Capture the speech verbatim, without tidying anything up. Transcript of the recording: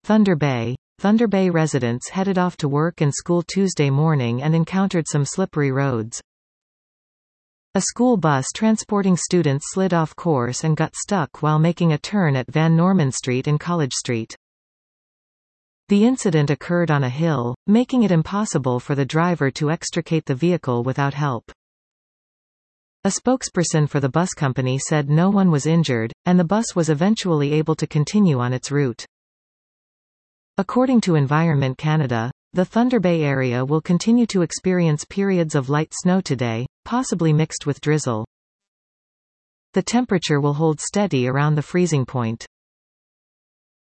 Thunder Bay. Thunder Bay residents headed off to work and school Tuesday morning and encountered some slippery roads. A school bus transporting students slid off course and got stuck while making a turn at Van Norman Street and College Street. The incident occurred on a hill, making it impossible for the driver to extricate the vehicle without help. A spokesperson for the bus company said no one was injured, and the bus was eventually able to continue on its route. According to Environment Canada, the Thunder Bay area will continue to experience periods of light snow today, possibly mixed with drizzle. The temperature will hold steady around the freezing point.